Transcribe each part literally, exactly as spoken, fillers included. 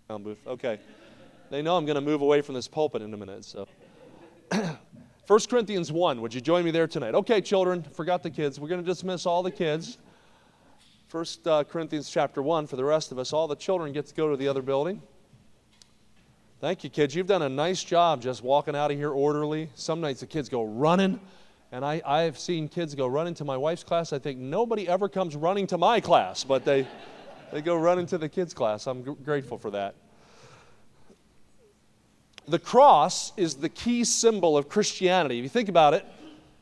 sound booth. Okay. They know I'm going to move away from this pulpit in a minute. So, First Corinthians one. Would you join me there tonight? Okay, children. Forgot the kids. We're going to dismiss all the kids. First uh, Corinthians chapter one. For the rest of us, all the children get to go to the other building. Thank you, kids. You've done a nice job just walking out of here orderly. Some nights the kids go running. And I, I've seen kids go running to my wife's class. I think nobody ever comes running to my class, but they, they go running to the kids' class. I'm g- grateful for that. The cross is the key symbol of Christianity. If you think about it,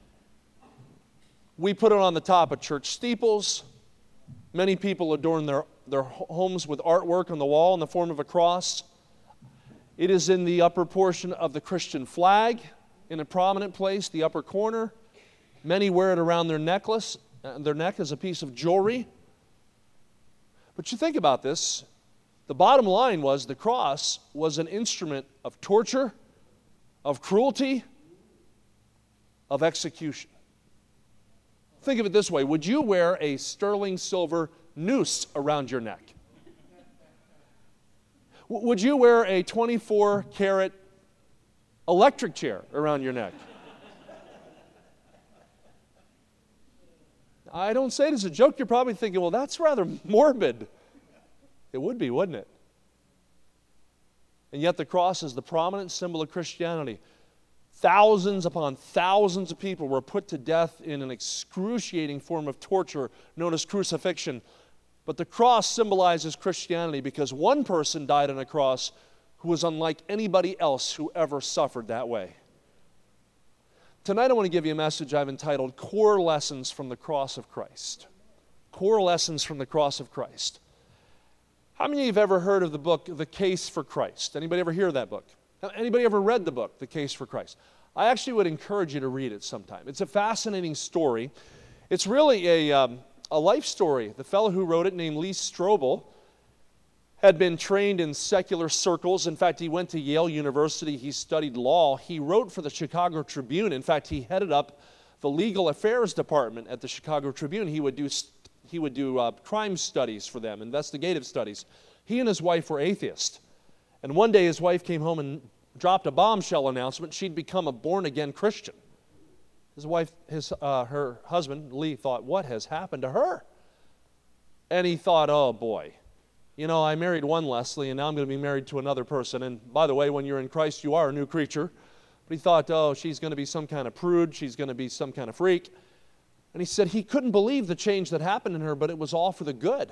we put it on the top of church steeples. Many people adorn their, their homes with artwork on the wall in the form of a cross. It is in the upper portion of the Christian flag, in a prominent place, the upper corner. Many wear it around their necklace, uh, their neck as a piece of jewelry. But you think about this. The bottom line was the cross was an instrument of torture, of cruelty, of execution. Think of it this way. Would you wear a sterling silver noose around your neck? W- would you wear a twenty-four karat electric chair around your neck? I don't say it as a joke. You're probably thinking, well, that's rather morbid. It would be, wouldn't it? And yet the cross is the prominent symbol of Christianity. Thousands upon thousands of people were put to death in an excruciating form of torture known as crucifixion. But the cross symbolizes Christianity because one person died on a cross who was unlike anybody else who ever suffered that way. Tonight I want to give you a message I've entitled Core Lessons from the Cross of Christ. Core Lessons from the Cross of Christ. How many of you have ever heard of the book, The Case for Christ? Anybody ever hear that book? Anybody ever read the book, The Case for Christ? I actually would encourage you to read it sometime. It's a fascinating story. It's really a, um, a life story. The fellow who wrote it, named Lee Strobel, had been trained in secular circles. In fact, he went to Yale University. He studied law. He wrote for the Chicago Tribune. In fact, he headed up the legal affairs department at the Chicago Tribune. He would do He would do uh, crime studies for them, investigative studies. He and his wife were atheists. And one day his wife came home and dropped a bombshell announcement. She'd become a born-again Christian. His wife, his, uh, her husband, Lee, thought, what has happened to her? And he thought, oh boy, you know, I married one Leslie and now I'm going to be married to another person. And by the way, when you're in Christ, you are a new creature. But he thought, oh, she's going to be some kind of prude. She's going to be some kind of freak. And he said he couldn't believe the change that happened in her, but it was all for the good.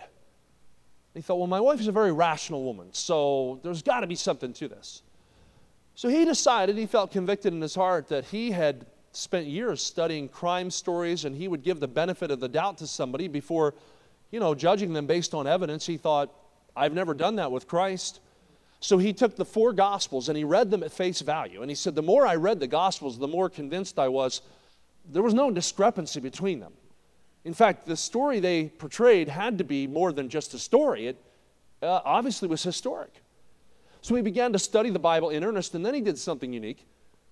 He thought, well, my wife is a very rational woman, so there's got to be something to this. So he decided, he felt convicted in his heart that he had spent years studying crime stories, and he would give the benefit of the doubt to somebody before, you know, judging them based on evidence. He thought, I've never done that with Christ. So he took the four Gospels and he read them at face value. And he said, the more I read the Gospels, the more convinced I was there was no discrepancy between them. In fact, the story they portrayed had to be more than just a story. It uh, obviously was historic. So he began to study the Bible in earnest, and then he did something unique.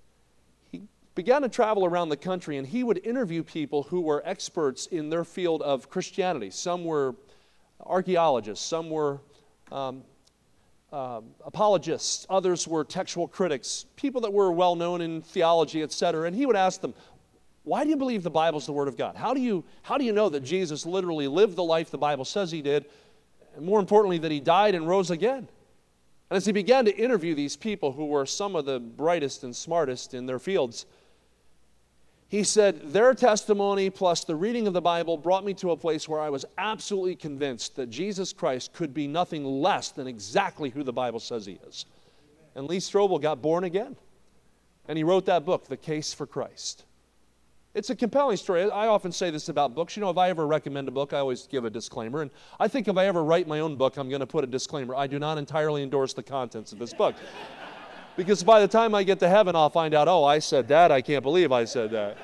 He began to travel around the country, and he would interview people who were experts in their field of Christianity. Some were archaeologists, some were um, uh, apologists, others were textual critics, people that were well known in theology, et cetera. And he would ask them, why do you believe the Bible is the Word of God? How do you, how do you know that Jesus literally lived the life the Bible says he did, and more importantly, that he died and rose again? And as he began to interview these people who were some of the brightest and smartest in their fields, he said, their testimony plus the reading of the Bible brought me to a place where I was absolutely convinced that Jesus Christ could be nothing less than exactly who the Bible says he is. And Lee Strobel got born again. And he wrote that book, The Case for Christ. It's a compelling story. I often say this about books. You know, if I ever recommend a book, I always give a disclaimer. And I think if I ever write my own book, I'm going to put a disclaimer. I do not entirely endorse the contents of this book. Because by the time I get to heaven, I'll find out, oh, I said that. I can't believe I said that.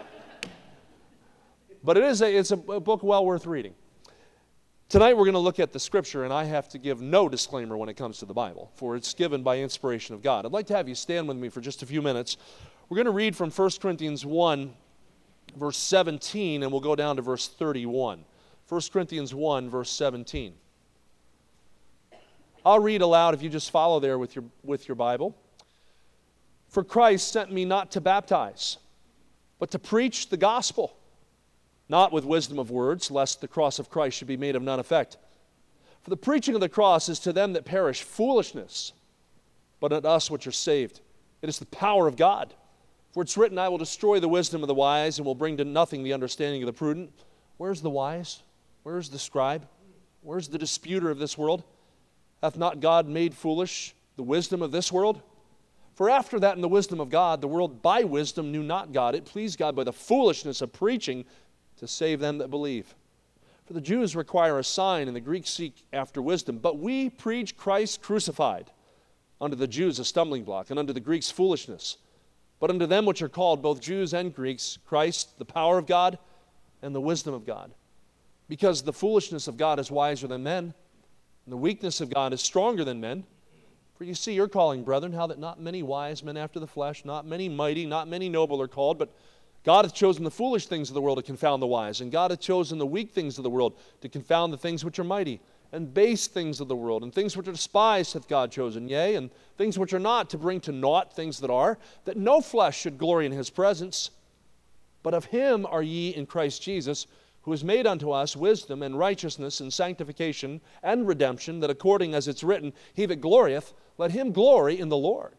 But it is a, it's a book well worth reading. Tonight we're going to look at the Scripture, and I have to give no disclaimer when it comes to the Bible, for it's given by inspiration of God. I'd like to have you stand with me for just a few minutes. We're going to read from First Corinthians one, verse seventeen, and we'll go down to verse thirty-one. First Corinthians one, verse seventeen. I'll read aloud if you just follow there with your, with your Bible. For Christ sent me not to baptize, but to preach the gospel, not with wisdom of words, lest the cross of Christ should be made of none effect. For the preaching of the cross is to them that perish foolishness, but unto us which are saved, it is the power of God. For it's written, I will destroy the wisdom of the wise, and will bring to nothing the understanding of the prudent. Where's the wise? Where's the scribe? Where's the disputer of this world? Hath not God made foolish the wisdom of this world? For after that in the wisdom of God, the world by wisdom knew not God. It pleased God by the foolishness of preaching to save them that believe. For the Jews require a sign, and the Greeks seek after wisdom. But we preach Christ crucified, unto the Jews a stumbling block, and unto the Greeks foolishness. But unto them which are called, both Jews and Greeks, Christ, the power of God, and the wisdom of God. Because the foolishness of God is wiser than men, and the weakness of God is stronger than men. For you see your calling, brethren, how that not many wise men after the flesh, not many mighty, not many noble are called, but God hath chosen the foolish things of the world to confound the wise, and God hath chosen the weak things of the world to confound the things which are mighty, and base things of the world, and things which are despised hath God chosen, yea, and things which are not, to bring to naught things that are, that no flesh should glory in his presence. But of him are ye in Christ Jesus, who has made unto us wisdom and righteousness and sanctification and redemption, that according as it's written, he that glorieth, let him glory in the Lord.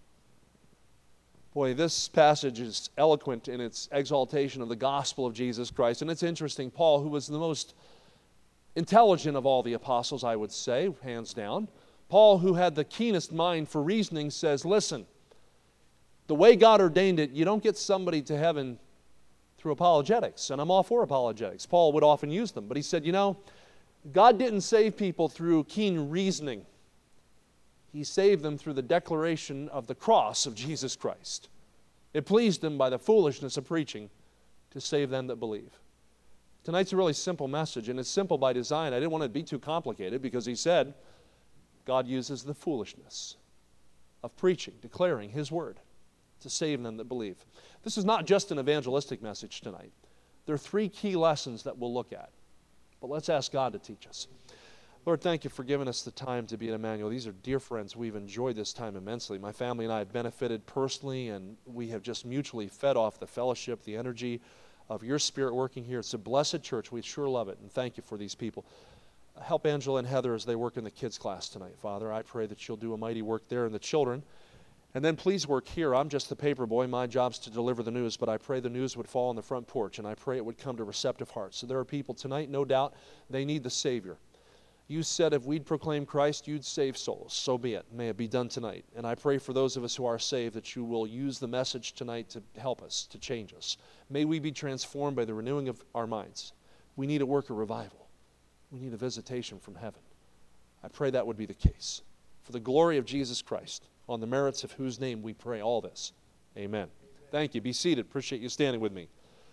Boy, this passage is eloquent in its exaltation of the gospel of Jesus Christ. And it's interesting, Paul, who was the most intelligent of all the apostles, I would say, hands down, Paul, who had the keenest mind for reasoning, says, listen, the way God ordained it, you don't get somebody to heaven through apologetics. And I'm all for apologetics. Paul would often use them. But he said, you know, God didn't save people through keen reasoning. He saved them through the declaration of the cross of Jesus Christ. It pleased him by the foolishness of preaching to save them that believe. Tonight's a really simple message, and it's simple by design. I didn't want it to be too complicated because he said God uses the foolishness of preaching, declaring his word to save them that believe. This is not just an evangelistic message tonight. There are three key lessons that we'll look at. But let's ask God to teach us. Lord, thank you for giving us the time to be at Emmanuel. These are dear friends. We've enjoyed this time immensely. My family and I have benefited personally, and we have just mutually fed off the fellowship, the energy of your Spirit working here. It's a blessed church. We sure love it, and thank you for these people. Help Angela and Heather as they work in the kids' class tonight, Father. I pray that you'll do a mighty work there in the children. And then please work here. I'm just the paper boy. My job's to deliver the news, but I pray the news would fall on the front porch, and I pray it would come to receptive hearts. So there are people tonight, no doubt, they need the Savior. You said if we'd proclaim Christ, you'd save souls. So be it. May it be done tonight. And I pray for those of us who are saved that you will use the message tonight to help us, to change us. May we be transformed by the renewing of our minds. We need a work of revival. We need a visitation from heaven. I pray that would be the case. For the glory of Jesus Christ, on the merits of whose name we pray all this. Amen. Amen. Thank you. Be seated. Appreciate you standing with me.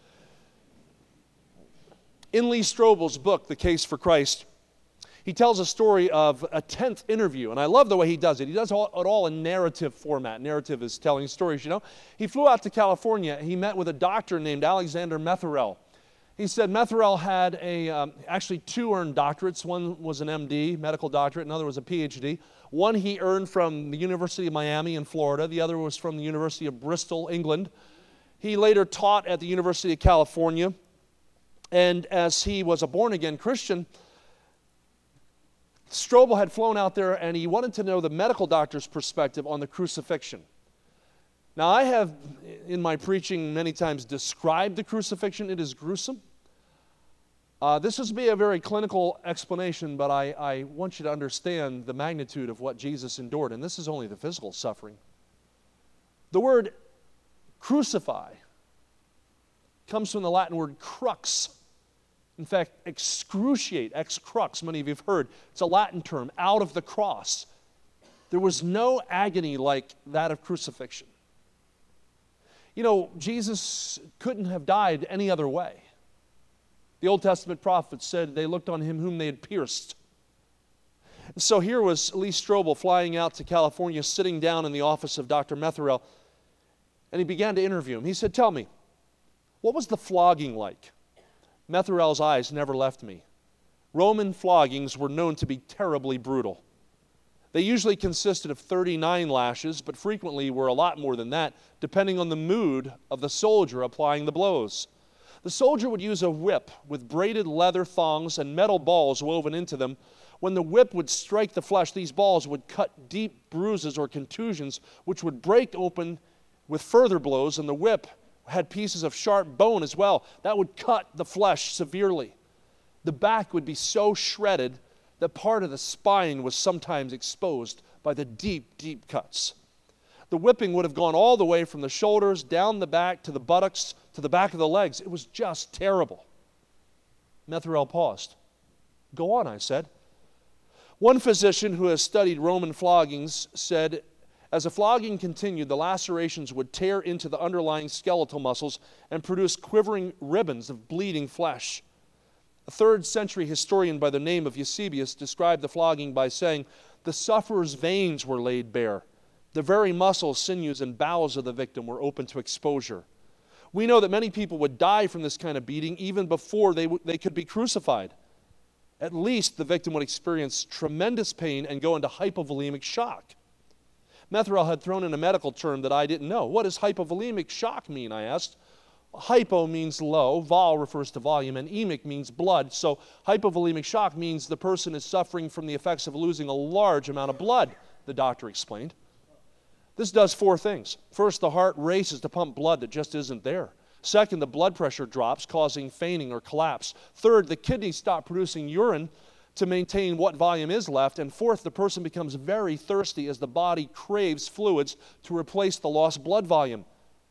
In Lee Strobel's book, The Case for Christ, he tells a story of a tenth interview, and I love the way he does it. He does all, it all in narrative format. Narrative is telling stories, you know. He flew out to California. He met with a doctor named Alexander Metherell. He said Metherell had a, um, actually two earned doctorates. One was an M D, medical doctorate, another was a P H D. One he earned from the University of Miami in Florida. The other was from the University of Bristol, England. He later taught at the University of California. And as he was a born-again Christian, Strobel had flown out there and he wanted to know the medical doctor's perspective on the crucifixion. Now, I have, in my preaching, many times described the crucifixion. It is gruesome. Uh, this is be a very clinical explanation, but I, I want you to understand the magnitude of what Jesus endured, and this is only the physical suffering. The word crucify comes from the Latin word crux. In fact, excruciate, ex crux, many of you have heard. It's a Latin term, out of the cross. There was no agony like that of crucifixion. You know, Jesus couldn't have died any other way. The Old Testament prophets said they looked on him whom they had pierced. And so here was Lee Strobel flying out to California, sitting down in the office of Doctor Metherell, and he began to interview him. He said, tell me, what was the flogging like? Metherell's eyes never left me. Roman floggings were known to be terribly brutal. They usually consisted of thirty-nine lashes, but frequently were a lot more than that, depending on the mood of the soldier applying the blows. The soldier would use a whip with braided leather thongs and metal balls woven into them. When the whip would strike the flesh, these balls would cut deep bruises or contusions, which would break open with further blows, and the whip had pieces of sharp bone as well. That would cut the flesh severely. The back would be so shredded that part of the spine was sometimes exposed by the deep, deep cuts. The whipping would have gone all the way from the shoulders, down the back, to the buttocks, to the back of the legs. It was just terrible. Methuel paused. Go on, I said. One physician who has studied Roman floggings said, as the flogging continued, the lacerations would tear into the underlying skeletal muscles and produce quivering ribbons of bleeding flesh. A third century historian by the name of Eusebius described the flogging by saying, the sufferer's veins were laid bare. The very muscles, sinews, and bowels of the victim were open to exposure. We know that many people would die from this kind of beating even before they, w- they could be crucified. At least the victim would experience tremendous pain and go into hypovolemic shock. Methuel had thrown in a medical term that I didn't know. What does hypovolemic shock mean, I asked. Hypo means low, vol refers to volume, and emic means blood. So hypovolemic shock means the person is suffering from the effects of losing a large amount of blood, the doctor explained. This does four things. First, the heart races to pump blood that just isn't there. Second, the blood pressure drops, causing fainting or collapse. Third, the kidneys stop producing urine to maintain what volume is left. And fourth, the person becomes very thirsty as the body craves fluids to replace the lost blood volume.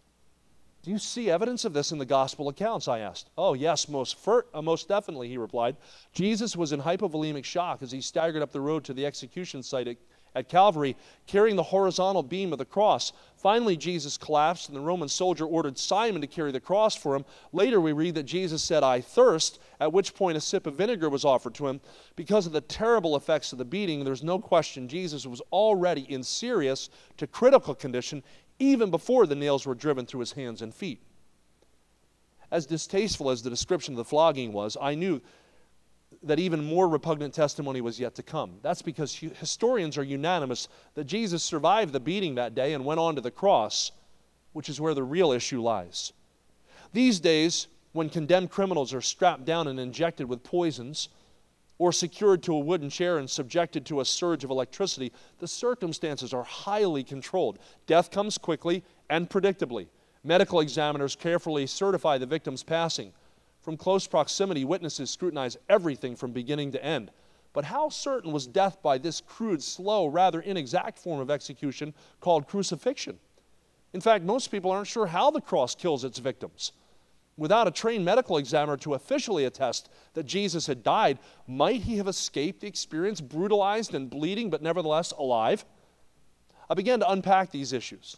Do you see evidence of this in the gospel accounts, I asked. Oh, yes, most, fir- uh, most definitely, he replied. Jesus was in hypovolemic shock as he staggered up the road to the execution site at At Calvary, carrying the horizontal beam of the cross. Finally, Jesus collapsed, and the Roman soldier ordered Simon to carry the cross for him. Later, we read that Jesus said, I thirst, at which point a sip of vinegar was offered to him. Because of the terrible effects of the beating, there's no question Jesus was already in serious to critical condition, even before the nails were driven through his hands and feet. As distasteful as the description of the flogging was, I knew that even more repugnant testimony was yet to come. That's because historians are unanimous that Jesus survived the beating that day and went on to the cross, which is where the real issue lies. These days, when condemned criminals are strapped down and injected with poisons, or secured to a wooden chair and subjected to a surge of electricity, the circumstances are highly controlled. Death comes quickly and predictably. Medical examiners carefully certify the victim's passing. From close proximity, witnesses scrutinize everything from beginning to end. But how certain was death by this crude, slow, rather inexact form of execution called crucifixion? In fact, most people aren't sure how the cross kills its victims. Without a trained medical examiner to officially attest that Jesus had died, might he have escaped the experience brutalized and bleeding, but nevertheless alive? I began to unpack these issues.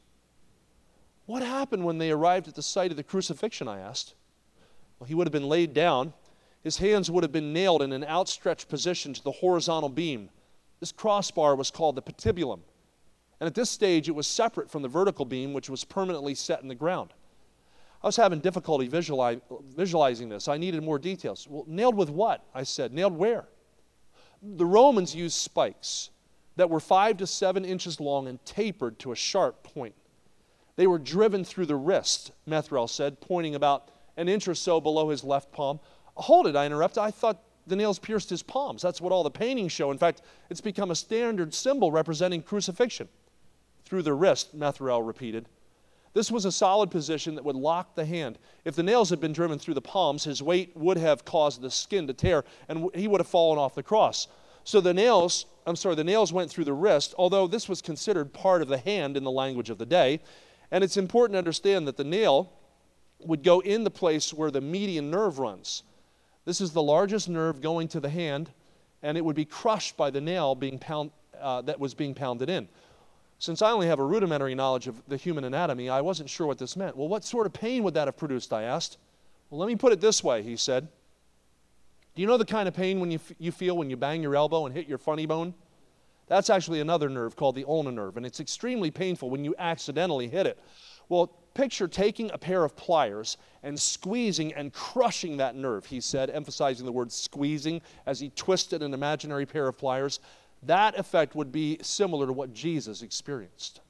What happened when they arrived at the site of the crucifixion, I asked. Well, he would have been laid down. His hands would have been nailed in an outstretched position to the horizontal beam. This crossbar was called the patibulum. And at this stage, it was separate from the vertical beam, which was permanently set in the ground. I was having difficulty visualize, visualizing this. I needed more details. Well, nailed with what? I said. Nailed where? The Romans used spikes that were five to seven inches long and tapered to a sharp point. They were driven through the wrist, Methuel said, pointing about an inch or so below his left palm. Hold it, I interrupted. I thought the nails pierced his palms. That's what all the paintings show. In fact, it's become a standard symbol representing crucifixion. Through the wrist, Methuel repeated. This was a solid position that would lock the hand. If the nails had been driven through the palms, his weight would have caused the skin to tear, and he would have fallen off the cross. So the nails, I'm sorry, the nails went through the wrist, although this was considered part of the hand in the language of the day. And it's important to understand that the nail would go in the place where the median nerve runs. This is the largest nerve going to the hand, and it would be crushed by the nail being pound, uh, that was being pounded in. Since I only have a rudimentary knowledge of the human anatomy, I wasn't sure what this meant. Well, what sort of pain would that have produced, I asked. Well, let me put it this way, he said. Do you know the kind of pain when you, f- you feel when you bang your elbow and hit your funny bone? That's actually another nerve called the ulnar nerve, and it's extremely painful when you accidentally hit it. Well, picture taking a pair of pliers and squeezing and crushing that nerve, he said, emphasizing the word squeezing as he twisted an imaginary pair of pliers. that effect would be similar to what Jesus experienced.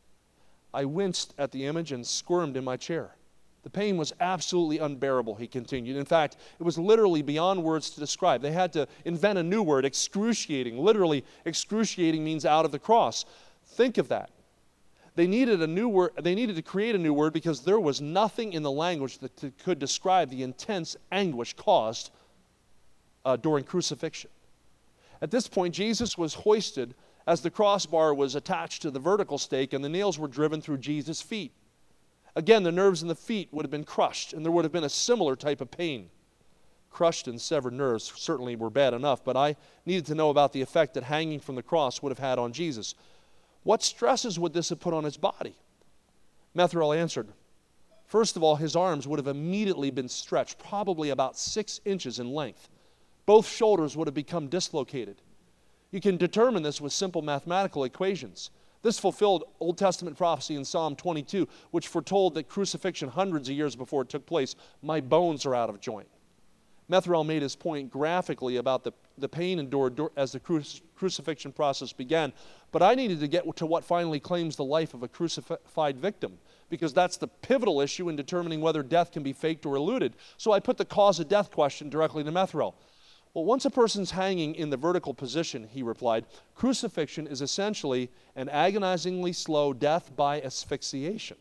I winced at the image and squirmed in my chair. The pain was absolutely unbearable, he continued. In fact, it was literally beyond words to describe. They had to invent a new word, excruciating. Literally, excruciating means out of the cross. Think of that. They needed a new word. They needed to create a new word because there was nothing in the language that t- could describe the intense anguish caused uh, during crucifixion. At this point, Jesus was hoisted as the crossbar was attached to the vertical stake and the nails were driven through Jesus' feet. Again, the nerves in the feet would have been crushed, and there would have been a similar type of pain. Crushed and severed nerves certainly were bad enough, but I needed to know about the effect that hanging from the cross would have had on Jesus. What stresses would this have put on his body? Methuel answered, first of all, his arms would have immediately been stretched, probably about six inches in length. Both shoulders would have become dislocated. You can determine this with simple mathematical equations. This fulfilled Old Testament prophecy in Psalm twenty-two, which foretold that crucifixion hundreds of years before it took place. My bones are out of joint. Methuel made his point graphically about the, the pain endured as the cru- crucifixion process began. But I needed to get to what finally claims the life of a crucified victim, because that's the pivotal issue in determining whether death can be faked or eluded. So I put the cause of death question directly to Methuel. Well, once a person's hanging in the vertical position, he replied, crucifixion is essentially an agonizingly slow death by asphyxiation.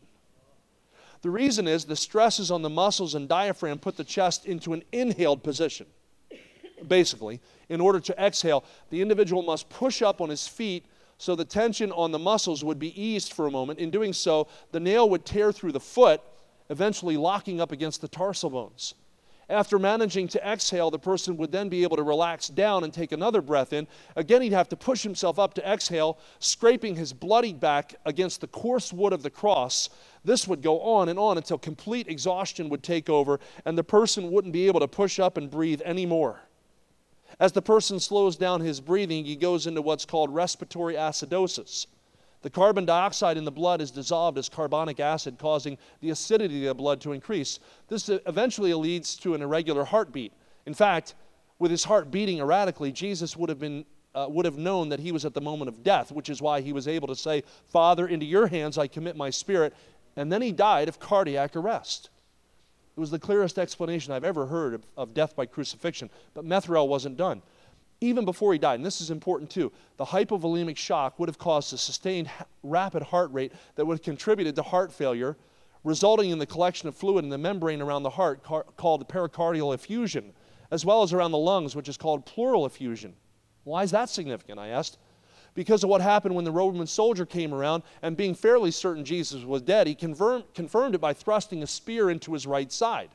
The reason is the stresses on the muscles and diaphragm put the chest into an inhaled position. Basically, in order to exhale, the individual must push up on his feet so the tension on the muscles would be eased for a moment. In doing so, the nail would tear through the foot, eventually locking up against the tarsal bones. After managing to exhale, the person would then be able to relax down and take another breath in. Again, he'd have to push himself up to exhale, scraping his bloody back against the coarse wood of the cross. This would go on and on until complete exhaustion would take over and the person wouldn't be able to push up and breathe anymore. As the person slows down his breathing, he goes into what's called respiratory acidosis. The carbon dioxide in the blood is dissolved as carbonic acid, causing the acidity of the blood to increase. This eventually leads to an irregular heartbeat. In fact, with his heart beating erratically, Jesus would have been uh, would have known that he was at the moment of death, which is why he was able to say, Father, into your hands I commit my spirit. And then he died of cardiac arrest. It was the clearest explanation I've ever heard of, of death by crucifixion, but Methuel wasn't done. Even before he died, and this is important too, the hypovolemic shock would have caused a sustained rapid heart rate that would have contributed to heart failure, resulting in the collection of fluid in the membrane around the heart car- called the pericardial effusion, as well as around the lungs, which is called pleural effusion. Why is that significant, I asked? Because of what happened when the Roman soldier came around, and being fairly certain Jesus was dead, he confirmed, confirmed it by thrusting a spear into his right side.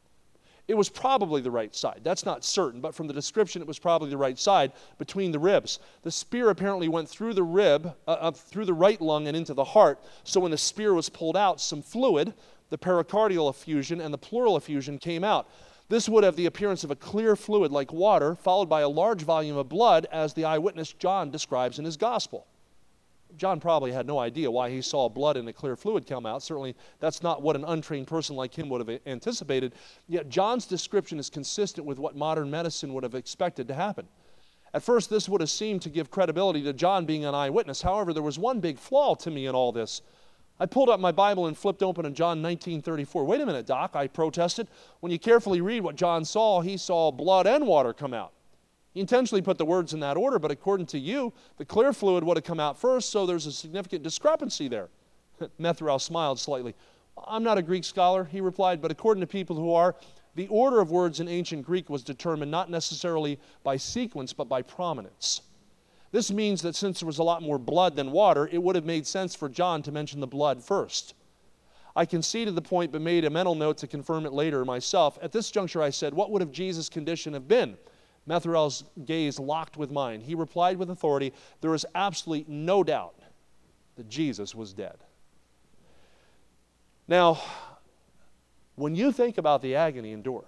It was probably the right side. That's not certain, but from the description, it was probably the right side between the ribs. The spear apparently went through the rib, uh, uh, through the right lung and into the heart. So when the spear was pulled out, some fluid, the pericardial effusion and the pleural effusion came out. This would have the appearance of a clear fluid like water, followed by a large volume of blood, as the eyewitness John describes in his gospel. John probably had no idea why he saw blood and a clear fluid come out. Certainly, that's not what an untrained person like him would have anticipated. Yet John's description is consistent with what modern medicine would have expected to happen. At first, this would have seemed to give credibility to John being an eyewitness. However, there was one big flaw to me in all this. I pulled up my Bible and flipped open in John nineteen thirty-four. Wait a minute, Doc, I protested. When you carefully read what John saw, he saw blood and water come out. He intentionally put the words in that order, but according to you, the clear fluid would have come out first, so there's a significant discrepancy there. Methuel smiled slightly. I'm not a Greek scholar, he replied, but according to people who are, the order of words in ancient Greek was determined not necessarily by sequence, but by prominence. This means that since there was a lot more blood than water, it would have made sense for John to mention the blood first. I conceded the point, but made a mental note to confirm it later myself. At this juncture, I said, what would have Jesus' condition have been? Methuel's gaze locked with mine. He replied with authority, there is absolutely no doubt that Jesus was dead. Now, when you think about the agony endured,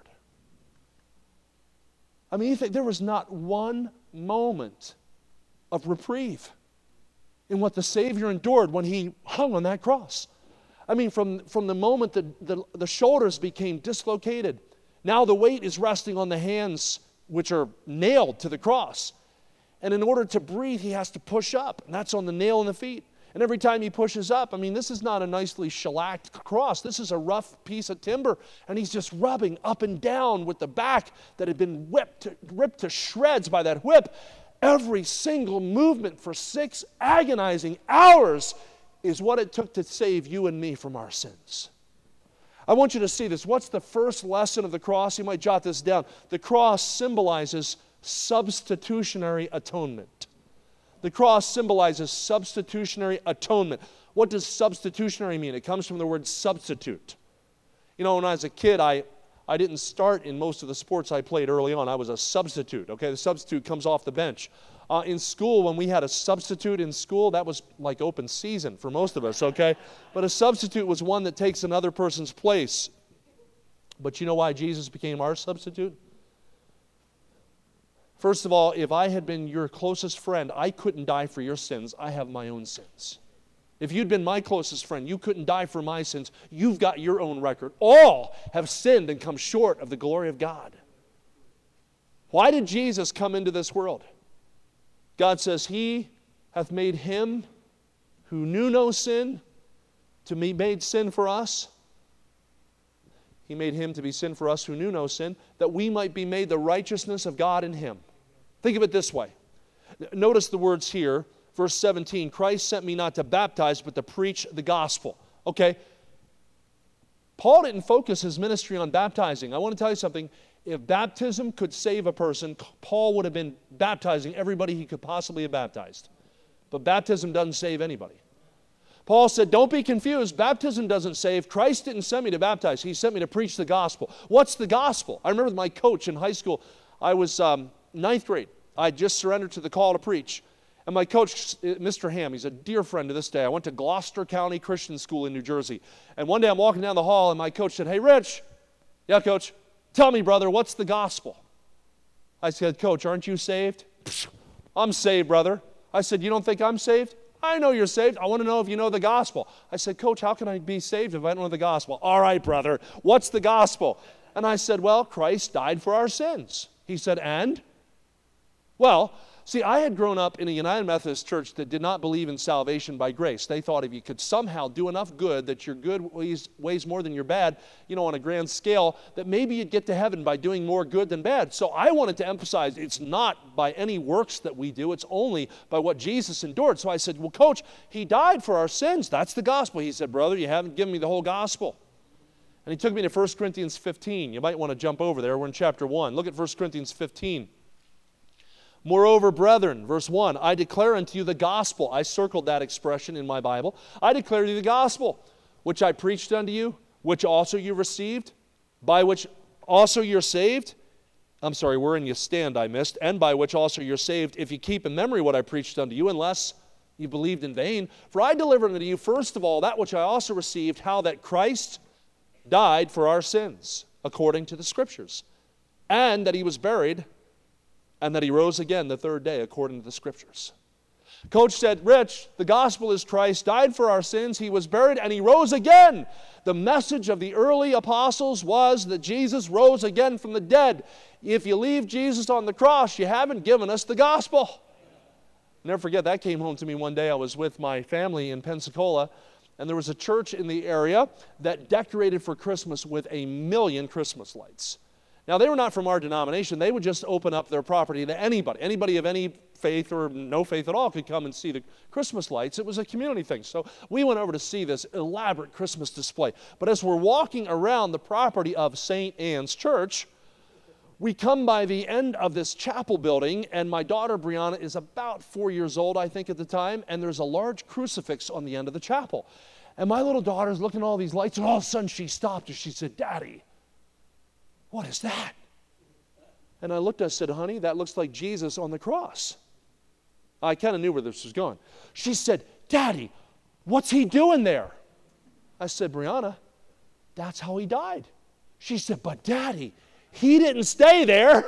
I mean, you think there was not one moment of reprieve in what the Savior endured when he hung on that cross. I mean, from, from the moment that the, the shoulders became dislocated, now the weight is resting on the hands which are nailed to the cross. And in order to breathe, he has to push up. And that's on the nail in the feet. And every time he pushes up, I mean, this is not a nicely shellacked cross. This is a rough piece of timber. And he's just rubbing up and down with the back that had been whipped to, ripped to shreds by that whip. Every single movement for six agonizing hours is what it took to save you and me from our sins. I want you to see this. What's the first lesson of the cross? You might jot this down. The cross symbolizes substitutionary atonement. The cross symbolizes substitutionary atonement. What does substitutionary mean? It comes from the word substitute. You know, when I was a kid, I, I didn't start in most of the sports I played early on. I was a substitute, okay? The substitute comes off the bench. Uh, in school, when we had a substitute in school, that was like open season for most of us, okay? But a substitute was one that takes another person's place. But you know why Jesus became our substitute? First of all, if I had been your closest friend, I couldn't die for your sins. I have my own sins. If you'd been my closest friend, you couldn't die for my sins. You've got your own record. All have sinned and come short of the glory of God. Why did Jesus come into this world? God says, He hath made Him who knew no sin to be made sin for us. He made Him to be sin for us who knew no sin, that we might be made the righteousness of God in Him. Think of it this way. Notice the words here, verse seventeen, Christ sent me not to baptize, but to preach the gospel. Okay, Paul didn't focus his ministry on baptizing. I want to tell you something. If baptism could save a person, Paul would have been baptizing everybody he could possibly have baptized. But baptism doesn't save anybody. Paul said, don't be confused. Baptism doesn't save. Christ didn't send me to baptize. He sent me to preach the gospel. What's the gospel? I remember my coach in high school. I was um, ninth grade. I had just surrendered to the call to preach. And my coach, Mister Ham, he's a dear friend to this day. I went to Gloucester County Christian School in New Jersey. And one day I'm walking down the hall and my coach said, hey, Rich. Yeah, coach. Tell me, brother, what's the gospel? I said, Coach, aren't you saved? I'm saved, brother. I said, you don't think I'm saved? I know you're saved. I want to know if you know the gospel. I said, Coach, how can I be saved if I don't know the gospel? All right, brother, what's the gospel? And I said, well, Christ died for our sins. He said, and? Well, see, I had grown up in a United Methodist church that did not believe in salvation by grace. They thought if you could somehow do enough good that your good weighs, weighs more than your bad, you know, on a grand scale, that maybe you'd get to heaven by doing more good than bad. So I wanted to emphasize it's not by any works that we do, it's only by what Jesus endured. So I said, well, Coach, He died for our sins. That's the gospel. He said, brother, you haven't given me the whole gospel. And he took me to First Corinthians fifteen. You might want to jump over there. We're in chapter one. Look at First Corinthians fifteen. Moreover, brethren, verse one, I declare unto you the gospel. I circled that expression in my Bible. I declare to you the gospel, which I preached unto you, which also you received, by which also you're saved. I'm sorry, wherein you stand I missed, and by which also you're saved, if you keep in memory what I preached unto you, unless you believed in vain. For I delivered unto you, first of all, that which I also received, how that Christ died for our sins, according to the Scriptures, and that He was buried, and that He rose again the third day according to the Scriptures. Coach said, Rich, the gospel is Christ died for our sins, He was buried, and He rose again. The message of the early apostles was that Jesus rose again from the dead. If you leave Jesus on the cross, you haven't given us the gospel. I'll never forget, that came home to me one day. I was with my family in Pensacola, and there was a church in the area that decorated for Christmas with a million Christmas lights. Now, they were not from our denomination. They would just open up their property to anybody. Anybody of any faith or no faith at all could come and see the Christmas lights. It was a community thing. So we went over to see this elaborate Christmas display. But as we're walking around the property of Saint Anne's Church, we come by the end of this chapel building, and my daughter Brianna is about four years old, I think, at the time, and there's a large crucifix on the end of the chapel. And my little daughter's looking at all these lights, and all of a sudden she stopped and she said, Daddy, what is that? And I looked, I said, honey, that looks like Jesus on the cross. I kind of knew where this was going. She said, Daddy, what's He doing there? I said, Brianna, that's how He died. She said, but Daddy, He didn't stay there.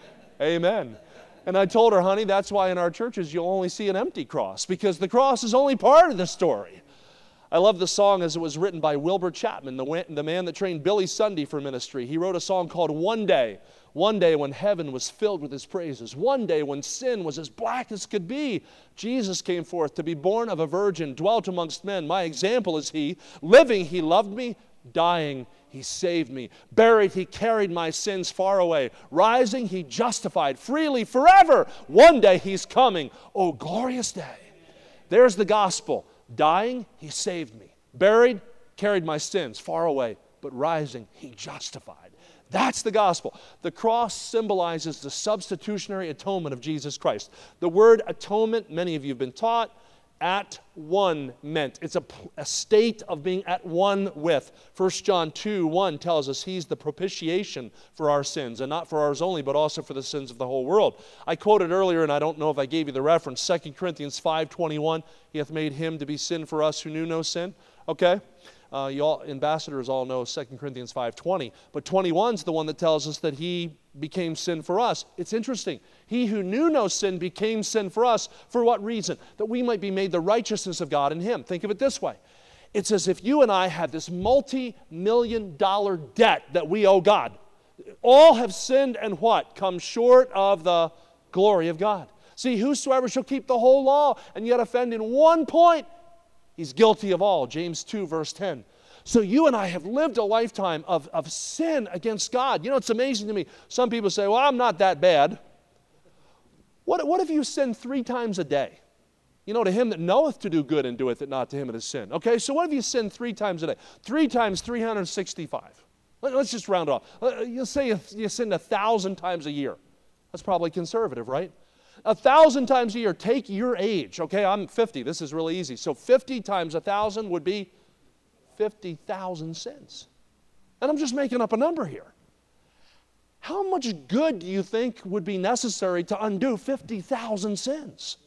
Amen. And I told her, honey, that's why in our churches you'll only see an empty cross, because the cross is only part of the story. I love the song as it was written by Wilbur Chapman, the, the man that trained Billy Sunday for ministry. He wrote a song called One Day. One day when heaven was filled with his praises. One day when sin was as black as could be. Jesus came forth to be born of a virgin, dwelt amongst men. My example is he. Living, he loved me. Dying, he saved me. Buried, he carried my sins far away. Rising, he justified freely forever. One day he's coming. Oh, glorious day. There's the gospel. Dying, he saved me. Buried, carried my sins far away. But rising, he justified. That's the gospel. The cross symbolizes the substitutionary atonement of Jesus Christ. The word atonement, many of you have been taught, at one meant. It's a, a state of being at one with. First John two one tells us he's the propitiation for our sins, and not for ours only, but also for the sins of the whole world. I quoted earlier, and I don't know if I gave you the reference, Second Corinthians five twenty-one, he hath made him to be sin for us who knew no sin. Okay? Uh, you all, ambassadors all know Second Corinthians five twenty, but twenty-one is the one that tells us that he became sin for us. It's interesting. He who knew no sin became sin for us. For what reason? That we might be made the righteousness of God in him. Think of it this way. It's as if you and I had this multi-million dollar debt that we owe God. All have sinned and what? Come short of the glory of God. See, whosoever shall keep the whole law and yet offend in one point, he's guilty of all. James two, verse ten. So you and I have lived a lifetime of, of sin against God. You know, it's amazing to me. Some people say, well, I'm not that bad. What, what if you sin three times a day? You know, to him that knoweth to do good and doeth it not, to him it is sin. Okay, so what if you sin three times a day? Three times three hundred sixty-five. Let, let's just round it off. You'll say you, you sin a thousand times a year. That's probably conservative, right? A thousand times a year. Take your age. Okay, I'm fifty. This is really easy. So fifty times a thousand would be fifty thousand sins. And I'm just making up a number here. How much good do you think would be necessary to undo fifty thousand sins?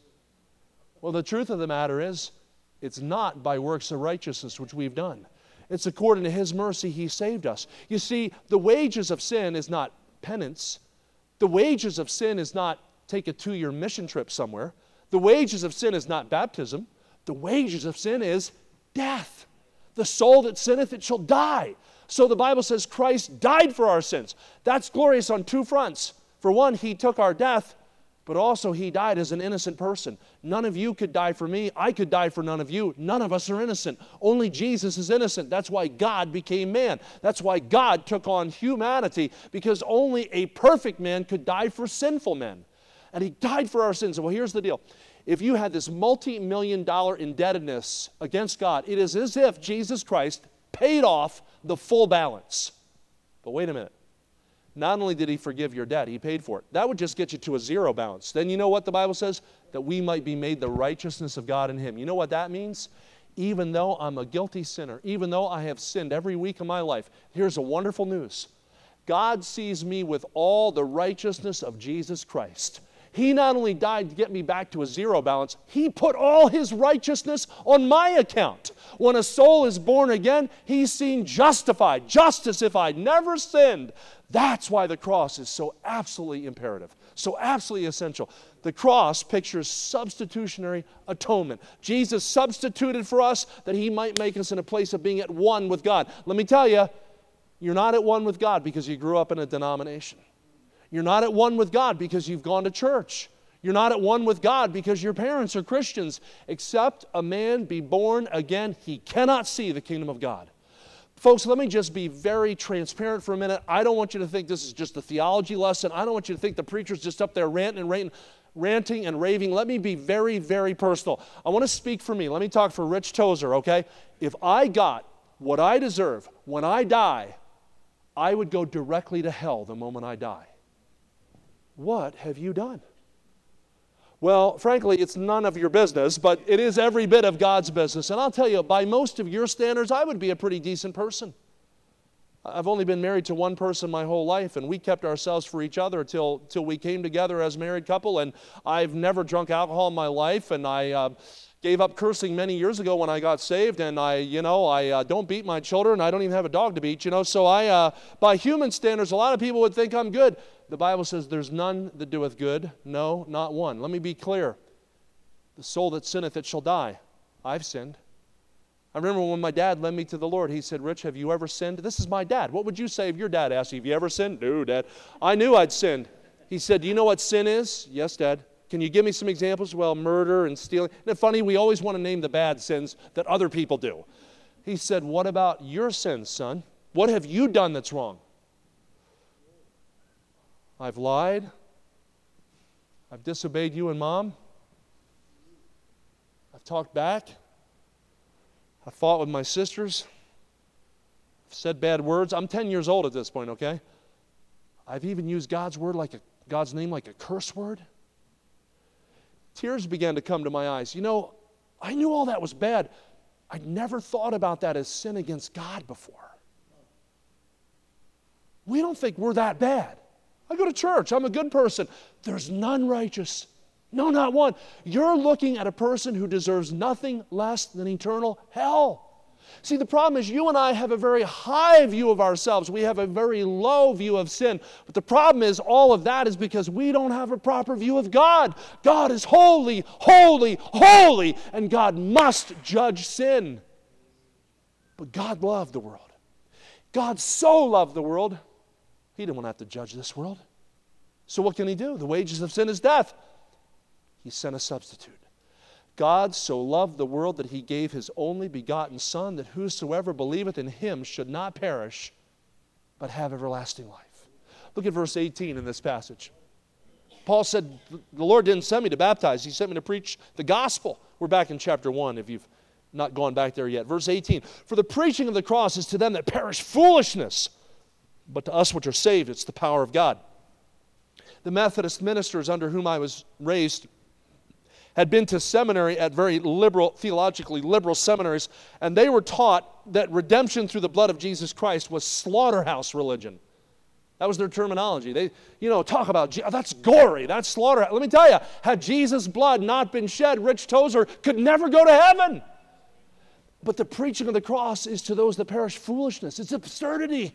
Well, the truth of the matter is, it's not by works of righteousness which we've done. It's according to his mercy he saved us. You see, the wages of sin is not penance. The wages of sin is not take a two-year mission trip somewhere. The wages of sin is not baptism. The wages of sin is death. The soul that sinneth, it shall die. So the Bible says Christ died for our sins. That's glorious on two fronts. For one, he took our death, but also he died as an innocent person. None of you could die for me. I could die for none of you. None of us are innocent. Only Jesus is innocent. That's why God became man. That's why God took on humanity, because only a perfect man could die for sinful men. And he died for our sins. Well, here's the deal. If you had this multi-million dollar indebtedness against God, it is as if Jesus Christ paid off the full balance. But wait a minute. Not only did he forgive your debt, he paid for it. That would just get you to a zero balance. Then you know what the Bible says? That we might be made the righteousness of God in him. You know what that means? Even though I'm a guilty sinner, even though I have sinned every week of my life, here's a wonderful news. God sees me with all the righteousness of Jesus Christ. He not only died to get me back to a zero balance, he put all his righteousness on my account. When a soul is born again, he's seen justified, just as if I'd never sinned. That's why the cross is so absolutely imperative, so absolutely essential. The cross pictures substitutionary atonement. Jesus substituted for us that he might make us in a place of being at one with God. Let me tell you, you're not at one with God because you grew up in a denomination. You're not at one with God because you've gone to church. You're not at one with God because your parents are Christians. Except a man be born again, he cannot see the kingdom of God. Folks, let me just be very transparent for a minute. I don't want you to think this is just a theology lesson. I don't want you to think the preacher's just up there ranting and ranting, ranting and raving. Let me be very, very personal. I want to speak for me. Let me talk for Rich Tozer, okay? If I got what I deserve when I die, I would go directly to hell the moment I die. What have you done? Well, frankly, it's none of your business, but it is every bit of God's business. And I'll tell you, by most of your standards, I would be a pretty decent person. I've only been married to one person my whole life, and we kept ourselves for each other till, till we came together as a married couple, and I've never drunk alcohol in my life, and I uh, gave up cursing many years ago when I got saved, and I, you know, I uh, don't beat my children. I don't even have a dog to beat, you know, so I, uh, by human standards, a lot of people would think I'm good. The Bible says there's none that doeth good, no, not one. Let me be clear. The soul that sinneth, it shall die. I've sinned. I remember when my dad led me to the Lord, he said, Rich, have you ever sinned? This is my dad. What would you say if your dad asked you, have you ever sinned? No, Dad. I knew I'd sinned. He said, do you know what sin is? Yes, Dad. Can you give me some examples? Well, murder and stealing. Isn't it funny? We always want to name the bad sins that other people do. He said, what about your sins, son? What have you done that's wrong? I've lied. I've disobeyed you and Mom. I've talked back. I fought with my sisters. I've said bad words. I'm ten years old at this point, okay? I've even used God's word like a, God's name like a curse word. Tears began to come to my eyes. You know, I knew all that was bad. I'd never thought about that as sin against God before. We don't think we're that bad. I go to church. I'm a good person. There's none righteous. No, not one. You're looking at a person who deserves nothing less than eternal hell. See, the problem is you and I have a very high view of ourselves. We have a very low view of sin. But the problem is all of that is because we don't have a proper view of God. God is holy, holy, holy, and God must judge sin. But God loved the world. God so loved the world, He didn't want to have to judge this world. So what can He do? The wages of sin is death. He sent a substitute. God so loved the world that He gave His only begotten Son, that whosoever believeth in Him should not perish, but have everlasting life. Look at verse eighteen in this passage. Paul said, the Lord didn't send me to baptize. He sent me to preach the gospel. We're back in chapter one if you've not gone back there yet. Verse eighteen, for the preaching of the cross is to them that perish foolishness, but to us which are saved, it's the power of God. The Methodist ministers under whom I was raised had been to seminary at very liberal, theologically liberal seminaries, and they were taught that redemption through the blood of Jesus Christ was slaughterhouse religion. That was their terminology. They, you know, talk about, oh, that's gory, that's slaughterhouse. Let me tell you, had Jesus' blood not been shed, Rich Tozer could never go to heaven. But the preaching of the cross is to those that perish foolishness. It's absurdity.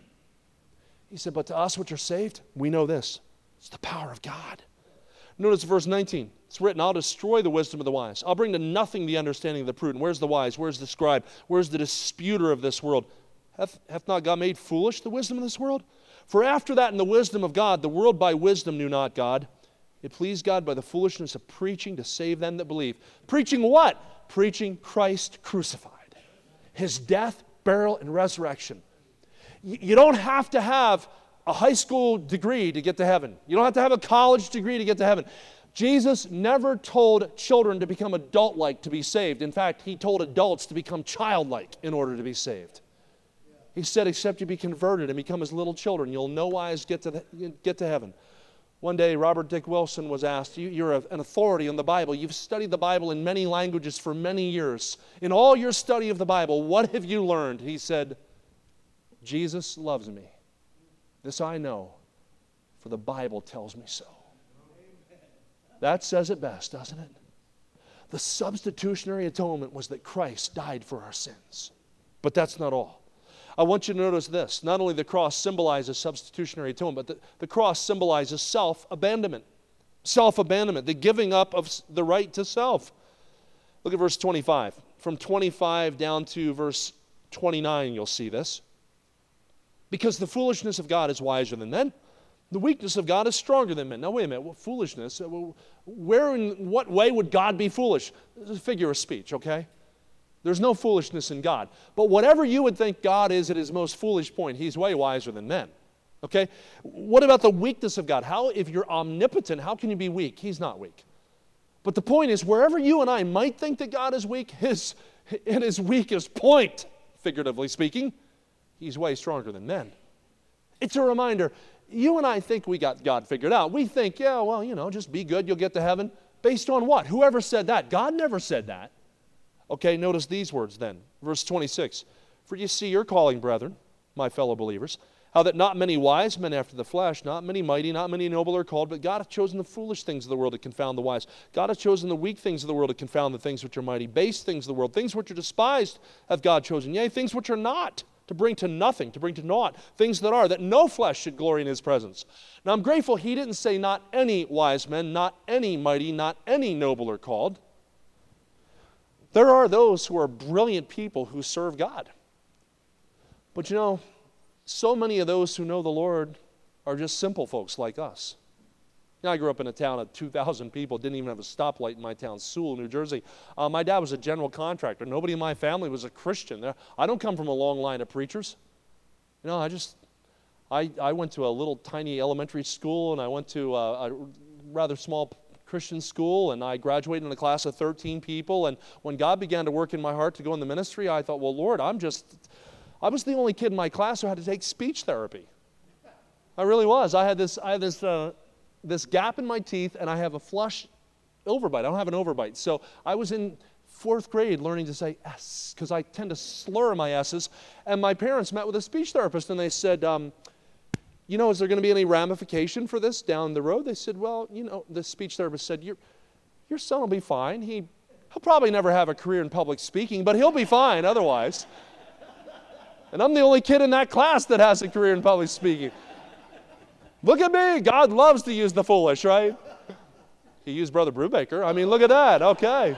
He said, but to us which are saved, we know this. It's the power of God. Notice verse nineteen. It's written, I'll destroy the wisdom of the wise. I'll bring to nothing the understanding of the prudent. Where's the wise? Where's the scribe? Where's the disputer of this world? Hath, hath not God made foolish the wisdom of this world? For after that in the wisdom of God, the world by wisdom knew not God. It pleased God by the foolishness of preaching to save them that believe. Preaching what? Preaching Christ crucified. His death, burial, and resurrection. You, you don't have to have a high school degree to get to heaven. You don't have to have a college degree to get to heaven. Jesus never told children to become adult-like to be saved. In fact, He told adults to become childlike in order to be saved. He said, except you be converted and become as little children, you'll no wise get to, the, get to heaven. One day, Robert Dick Wilson was asked, you, you're a, an authority on the Bible. You've studied the Bible in many languages for many years. In all your study of the Bible, what have you learned? He said, Jesus loves me. This I know, for the Bible tells me so. That says it best, doesn't it? The substitutionary atonement was that Christ died for our sins. But that's not all. I want you to notice this. Not only the cross symbolizes substitutionary atonement, but the, the cross symbolizes self-abandonment. Self-abandonment, the giving up of the right to self. Look at verse twenty-five. From twenty-five down to verse twenty-nine, you'll see this. Because the foolishness of God is wiser than men. The weakness of God is stronger than men. Now, wait a minute. What foolishness? Where, in what way would God be foolish? It's a figure of speech, okay? There's no foolishness in God. But whatever you would think God is at His most foolish point, He's way wiser than men, okay? What about the weakness of God? How, if you're omnipotent, how can you be weak? He's not weak. But the point is, wherever you and I might think that God is weak, his, at His weakest point, figuratively speaking, He's way stronger than men. It's a reminder. You and I think we got God figured out. We think, yeah, well, you know, just be good, you'll get to heaven. Based on what? Whoever said that? God never said that. Okay, notice these words then. Verse twenty-six. For you see your calling, brethren, my fellow believers, how that not many wise men after the flesh, not many mighty, not many noble are called, but God hath chosen the foolish things of the world to confound the wise. God hath chosen the weak things of the world to confound the things which are mighty. Base things of the world, things which are despised hath God chosen. Yea, things which are not, to bring to nothing, to bring to naught, things that are, that no flesh should glory in His presence. Now I'm grateful He didn't say not any wise men, not any mighty, not any noble are called. There are those who are brilliant people who serve God. But you know, so many of those who know the Lord are just simple folks like us. You know, I grew up in a town of two thousand people, didn't even have a stoplight in my town, Sewell, New Jersey. Uh, my dad was a general contractor. Nobody in my family was a Christian. I don't come from a long line of preachers. You know, I just, I, I went to a little tiny elementary school, and I went to a, a rather small Christian school, and I graduated in a class of thirteen people. And when God began to work in my heart to go in the ministry, I thought, well, Lord, I'm just, I was the only kid in my class who had to take speech therapy. I really was. I had this, I had this, uh, this gap in my teeth, and I have a flush overbite. I don't have an overbite. So I was in fourth grade learning to say S, because I tend to slur my S's. And my parents met with a speech therapist, and they said, um, you know, is there going to be any ramification for this down the road? They said, well, you know, the speech therapist said, your, your son will be fine. He, he'll probably never have a career in public speaking, but he'll be fine otherwise. And I'm the only kid in that class that has a career in public speaking. Look at me. God loves to use the foolish, right? He used Brother Brubaker. I mean, look at that. Okay.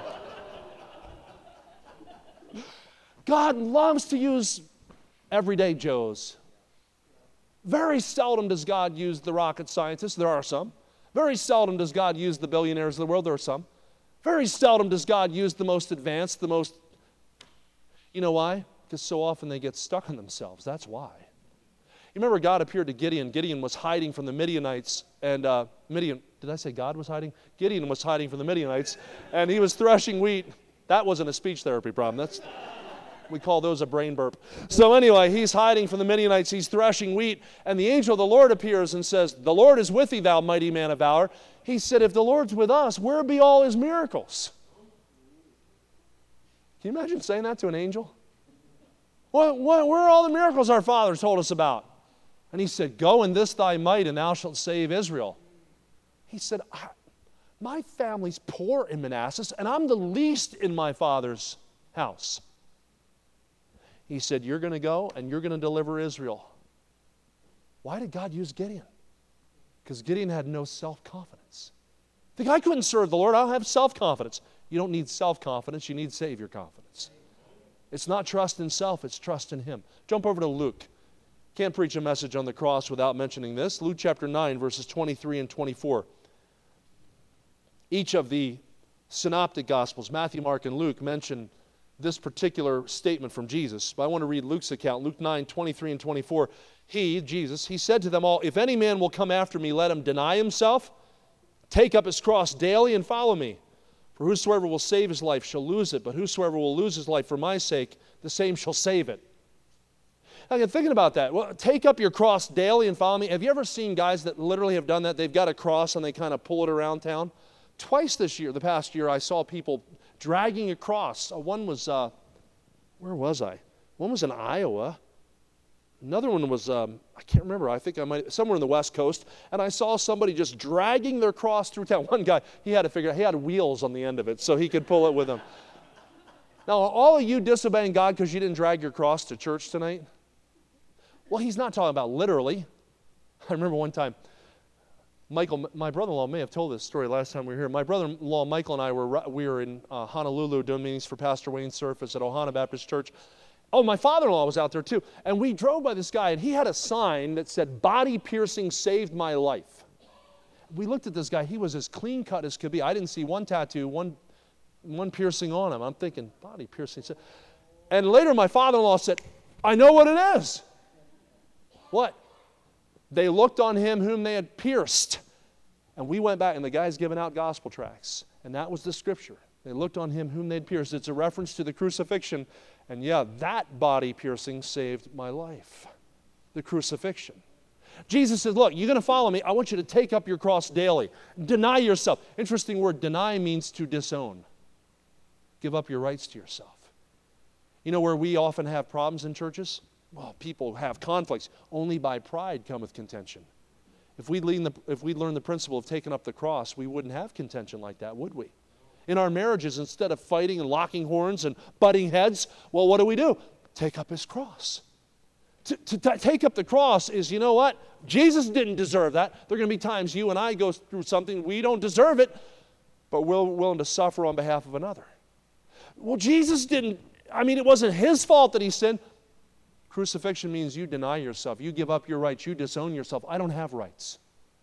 God loves to use everyday Joes. Very seldom does God use the rocket scientists. There are some. Very seldom does God use the billionaires of the world. There are some. Very seldom does God use the most advanced, the most... You know why? Because so often they get stuck in themselves. That's why. You remember God appeared to Gideon. Gideon was hiding from the Midianites. And uh, Midian, did I say God was hiding? Gideon was hiding from the Midianites. And he was threshing wheat. That wasn't a speech therapy problem. That's... We call those a brain burp. So anyway, he's hiding from the Midianites. He's threshing wheat. And the angel of the Lord appears and says, the Lord is with thee, thou mighty man of valor. He said, if the Lord's with us, where be all his miracles? Can you imagine saying that to an angel? What, what, where are all the miracles our father told us about? And he said, go in this thy might, and thou shalt save Israel. He said, my family's poor in Manassas, and I'm the least in my father's house. He said, you're going to go and you're going to deliver Israel. Why did God use Gideon? Because Gideon had no self-confidence. The guy couldn't serve the Lord. I don't have self-confidence. You don't need self-confidence. You need Savior confidence. It's not trust in self. It's trust in Him. Jump over to Luke. Can't preach a message on the cross without mentioning this. Luke chapter nine, verses twenty-three and twenty-four. Each of the synoptic Gospels, Matthew, Mark, and Luke, mention this particular statement from Jesus. But I want to read Luke's account, Luke nine, twenty-three and twenty-four. He, Jesus, he said to them all, if any man will come after me, let him deny himself, take up his cross daily and follow me. For whosoever will save his life shall lose it, but whosoever will lose his life for my sake, the same shall save it. Now, I'm thinking about that. Well, take up your cross daily and follow me. Have you ever seen guys that literally have done that? They've got a cross and they kind of pull it around town. Twice this year, the past year, I saw people dragging a cross. Uh, one was, uh, where was I? One was in Iowa. Another one was, um, I can't remember. I think I might, somewhere in the West Coast. And I saw somebody just dragging their cross through town. One guy, he had to figure out, he had wheels on the end of it so he could pull it with him. Now, are all of you disobeying God because you didn't drag your cross to church tonight? Well, he's not talking about literally. I remember one time, Michael, my brother-in-law may have told this story last time we were here. My brother-in-law, Michael, and I were we were in uh, Honolulu doing meetings for Pastor Wayne Surface at Ohana Baptist Church. Oh, my father-in-law was out there too. And we drove by this guy, and he had a sign that said, body piercing saved my life. We looked at this guy. He was as clean cut as could be. I didn't see one tattoo, one, one piercing on him. I'm thinking, body piercing. And later my father-in-law said, I know what it is. What? They looked on him whom they had pierced. And we went back, and the guy's giving out gospel tracts. And that was the scripture. They looked on him whom they'd pierced. It's a reference to the crucifixion. And yeah, that body piercing saved my life. The crucifixion. Jesus says, look, you're going to follow me. I want you to take up your cross daily. Deny yourself. Interesting word, deny means to disown. Give up your rights to yourself. You know where we often have problems in churches? Well, people have conflicts. Only by pride cometh contention. If we learn the, if we learn the principle of taking up the cross, we wouldn't have contention like that, would we? In our marriages, instead of fighting and locking horns and butting heads, well, what do we do? Take up his cross. To, to, to take up the cross is, you know what? Jesus didn't deserve that. There are going to be times you and I go through something we don't deserve it, but we're willing to suffer on behalf of another. Well, Jesus didn't, I mean, it wasn't his fault that he sinned. Crucifixion means you deny yourself. You give up your rights. You disown yourself. I don't have rights.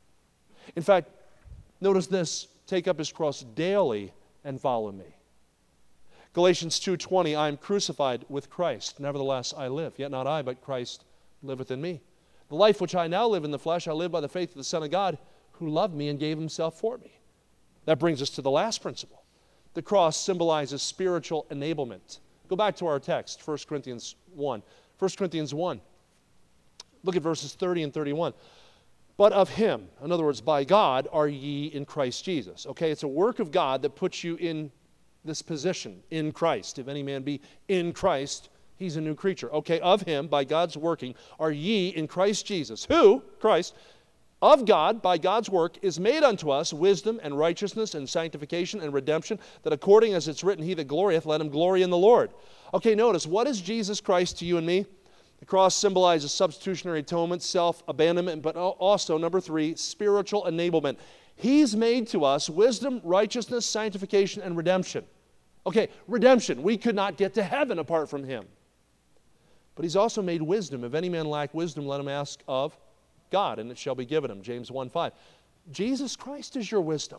In fact, notice this. Take up his cross daily and follow me. Galatians two twenty, I am crucified with Christ. Nevertheless, I live. Yet not I, but Christ liveth in me. The life which I now live in the flesh, I live by the faith of the Son of God, who loved me and gave himself for me. That brings us to the last principle. The cross symbolizes spiritual enablement. Go back to our text, First Corinthians one. First Corinthians one. Look at verses thirty and thirty-one. But of him, in other words, by God, are ye in Christ Jesus. Okay, it's a work of God that puts you in this position, in Christ. If any man be in Christ, he's a new creature. Okay, of him, by God's working, are ye in Christ Jesus. Who, Christ, of God, by God's work, is made unto us wisdom and righteousness and sanctification and redemption, that according as it's written, he that glorieth, let him glory in the Lord. Okay, notice, what is Jesus Christ to you and me? The cross symbolizes substitutionary atonement, self-abandonment, but also, number three, spiritual enablement. He's made to us wisdom, righteousness, sanctification, and redemption. Okay, redemption. We could not get to heaven apart from him. But he's also made wisdom. If any man lack wisdom, let him ask of God, and it shall be given him. James one five. Jesus Christ is your wisdom.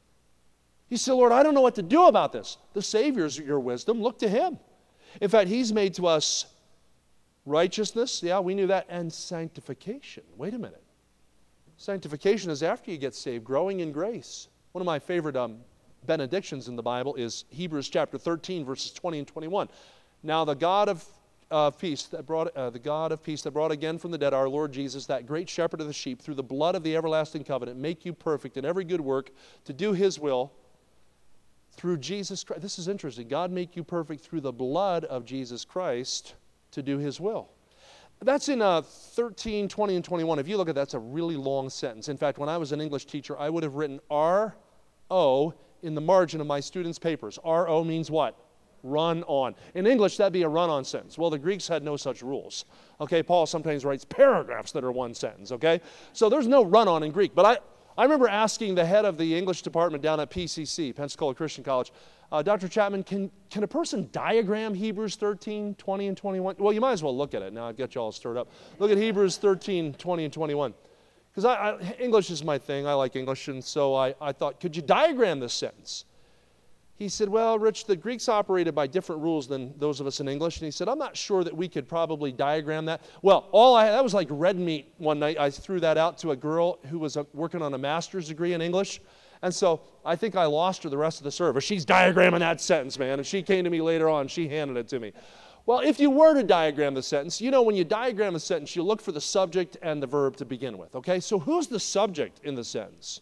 You say, Lord, I don't know what to do about this. The Savior's your wisdom. Look to him. In fact, he's made to us righteousness, yeah, we knew that, and sanctification. Wait a minute. Sanctification is after you get saved, growing in grace. One of my favorite um, benedictions in the Bible is Hebrews chapter thirteen, verses twenty and twenty-one. Now the God of uh, peace that brought uh, the God of peace that brought again from the dead our Lord Jesus, that great shepherd of the sheep, through the blood of the everlasting covenant, make you perfect in every good work to do his will through Jesus Christ. This is interesting. God make you perfect through the blood of Jesus Christ to do his will. That's in uh, thirteen, twenty, and twenty-one. If you look at that, that's a really long sentence. In fact, when I was an English teacher, I would have written R O in the margin of my students' papers. R O means what? Run on. In English, that'd be a run-on sentence. Well, the Greeks had no such rules. Okay, Paul sometimes writes paragraphs that are one sentence, okay? So there's no run-on in Greek. But I, I remember asking the head of the English department down at P C C, Pensacola Christian College, Uh, Doctor Chapman, can, can a person diagram Hebrews thirteen, twenty, and twenty-one? Well, you might as well look at it. Now I've got you all stirred up. Look at Hebrews thirteen, twenty, and twenty-one. Because I, I, English is my thing. I like English, and so I, I thought, could you diagram this sentence? He said, well, Rich, the Greeks operated by different rules than those of us in English. And he said, I'm not sure that we could probably diagram that. Well, all I that was like red meat one night. I threw that out to a girl who was uh, working on a master's degree in English. And so I think I lost her the rest of the service. She's diagramming that sentence, man. And she came to me later on. She handed it to me. Well, if you were to diagram the sentence, you know, when you diagram a sentence, you look for the subject and the verb to begin with, okay? So who's the subject in the sentence?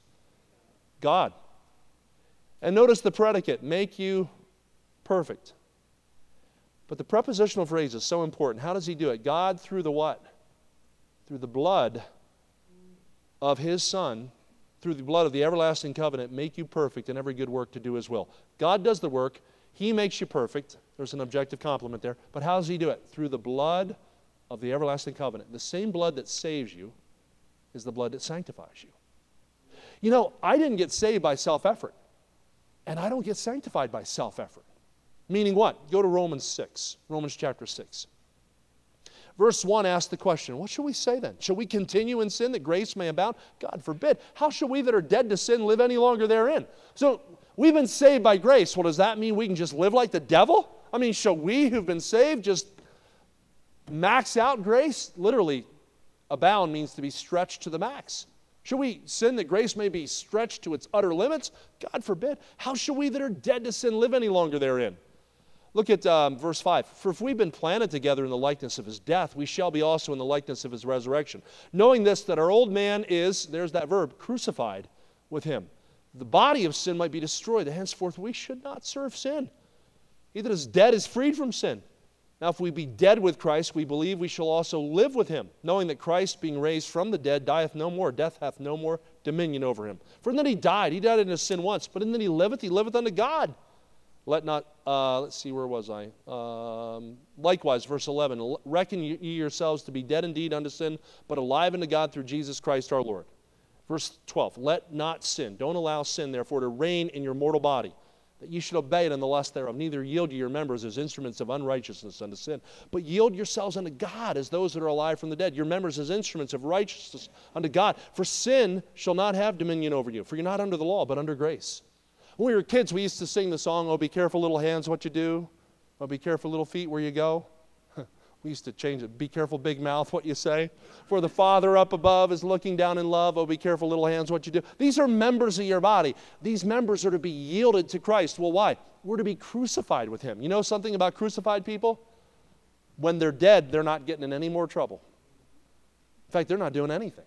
God. And notice the predicate, make you perfect. But the prepositional phrase is so important. How does he do it? God through the what? Through the blood of his Son, through the blood of the everlasting covenant, make you perfect in every good work to do his will. God does the work. He makes you perfect. There's an objective complement there. But how does he do it? Through the blood of the everlasting covenant. The same blood that saves you is the blood that sanctifies you. You know, I didn't get saved by self-effort. And I don't get sanctified by self-effort. Meaning what? Go to Romans six. Romans chapter six. Verse one asks the question, what shall we say then? Shall we continue in sin that grace may abound? God forbid. How shall we that are dead to sin live any longer therein? So we've been saved by grace. Well, does that mean we can just live like the devil? I mean, shall we who've been saved just max out grace? Literally, abound means to be stretched to the max. Shall we sin that grace may be stretched to its utter limits? God forbid. How shall we that are dead to sin live any longer therein? Look at um, verse five. For if we've been planted together in the likeness of his death, we shall be also in the likeness of his resurrection. Knowing this, that our old man is, there's that verb, crucified with him. The body of sin might be destroyed, that henceforth we should not serve sin. He that is dead is freed from sin. Now if we be dead with Christ, we believe we shall also live with him, knowing that Christ, being raised from the dead, dieth no more. Death hath no more dominion over him. For in that he died, he died in his sin once, but in that he liveth, he liveth unto God. Let not, uh, let's see, where was I? Um, likewise, verse eleven, reckon ye yourselves to be dead indeed unto sin, but alive unto God through Jesus Christ our Lord. Verse twelve, let not sin, don't allow sin, therefore, to reign in your mortal body. that ye should obey it in the lust thereof. Neither yield ye your members as instruments of unrighteousness unto sin, but yield yourselves unto God as those that are alive from the dead, your members as instruments of righteousness unto God. For sin shall not have dominion over you, for you're not under the law, but under grace. When we were kids, we used to sing the song, oh, be careful, little hands, what you do. Oh, be careful, little feet, where you go. We used to change it. Be careful, big mouth, what you say. For the Father up above is looking down in love. Oh, be careful, little hands, what you do. These are members of your body. These members are to be yielded to Christ. Well, why? We're to be crucified with Him. You know something about crucified people? When they're dead, they're not getting in any more trouble. In fact, they're not doing anything.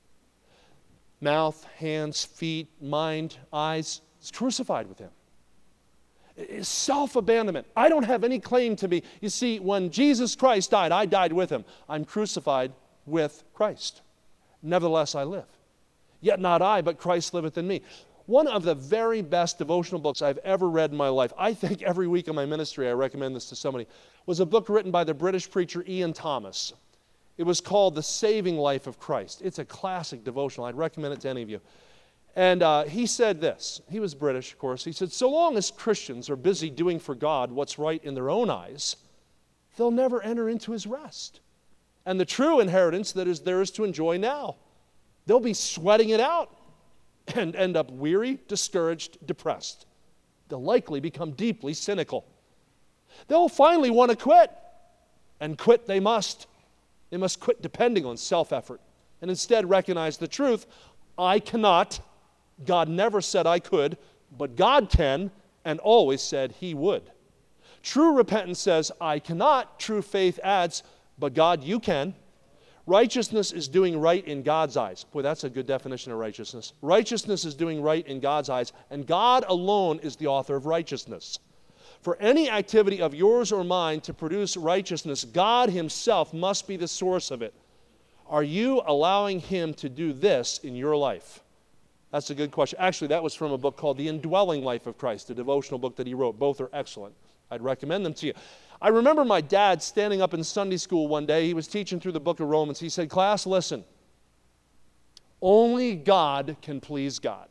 Mouth, hands, feet, mind, eyes, it's crucified with Him. It's self-abandonment. I don't have any claim to be. You see, when Jesus Christ died, I died with Him. I'm crucified with Christ. Nevertheless, I live. Yet not I, but Christ liveth in me. One of the very best devotional books I've ever read in my life, I think every week in my ministry I recommend this to somebody, was a book written by the British preacher Ian Thomas. It was called The Saving Life of Christ. It's a classic devotional. I'd recommend it to any of you. And uh, he said this. He was British, of course. He said, so long as Christians are busy doing for God what's right in their own eyes, they'll never enter into His rest and the true inheritance that is theirs to enjoy now. They'll be sweating it out and end up weary, discouraged, depressed. They'll likely become deeply cynical. They'll finally want to quit, and quit they must. They must quit depending on self-effort and instead recognize the truth. I cannot. God never said I could, but God can, and always said He would. True repentance says, I cannot. True faith adds, but God, you can. Righteousness is doing right in God's eyes. Boy, that's a good definition of righteousness. Righteousness is doing right in God's eyes, and God alone is the author of righteousness. For any activity of yours or mine to produce righteousness, God Himself must be the source of it. Are you allowing Him to do this in your life? That's a good question. Actually, that was from a book called The Indwelling Life of Christ, a devotional book that he wrote. Both are excellent. I'd recommend them to you. I remember my dad standing up in Sunday school one day. He was teaching through the book of Romans. He said, class, listen. Only God can please God.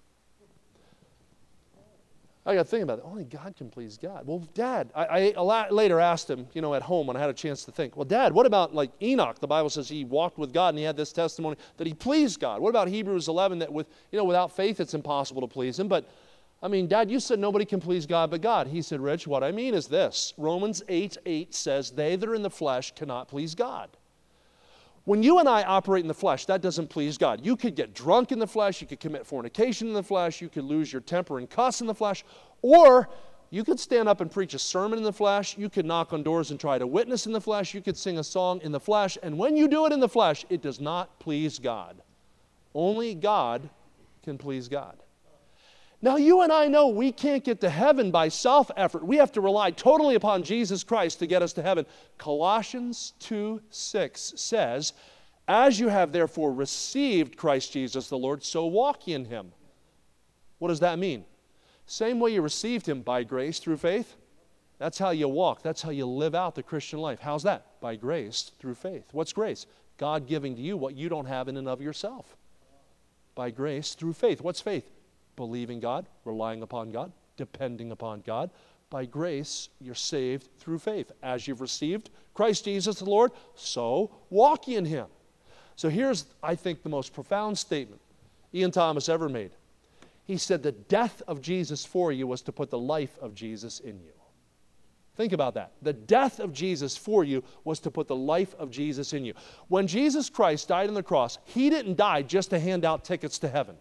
I got to think about it. Only God can please God. Well, Dad, I, I a lot later asked him, you know, at home when I had a chance to think, well, Dad, what about like Enoch? The Bible says he walked with God and he had this testimony that he pleased God. What about Hebrews eleven that with, you know, without faith it's impossible to please Him? But, I mean, Dad, you said nobody can please God but God. He said, Rich, what I mean is this. Romans eight eight says, they that are in the flesh cannot please God. When you and I operate in the flesh, that doesn't please God. You could get drunk in the flesh, you could commit fornication in the flesh, you could lose your temper and cuss in the flesh, or you could stand up and preach a sermon in the flesh, you could knock on doors and try to witness in the flesh, you could sing a song in the flesh, and when you do it in the flesh, it does not please God. Only God can please God. Now, you and I know we can't get to heaven by self-effort. We have to rely totally upon Jesus Christ to get us to heaven. Colossians two six says, as you have therefore received Christ Jesus the Lord, so walk ye in Him. What does that mean? Same way you received Him, by grace through faith. That's how you walk. That's how you live out the Christian life. How's that? By grace through faith. What's grace? God giving to you what you don't have in and of yourself. By grace through faith. What's faith? Believing God, relying upon God, depending upon God. By grace, you're saved through faith. As you've received Christ Jesus the Lord, so walk ye in Him. So here's, I think, the most profound statement Ian Thomas ever made. He said the death of Jesus for you was to put the life of Jesus in you. Think about that. The death of Jesus for you was to put the life of Jesus in you. When Jesus Christ died on the cross, He didn't die just to hand out tickets to heaven.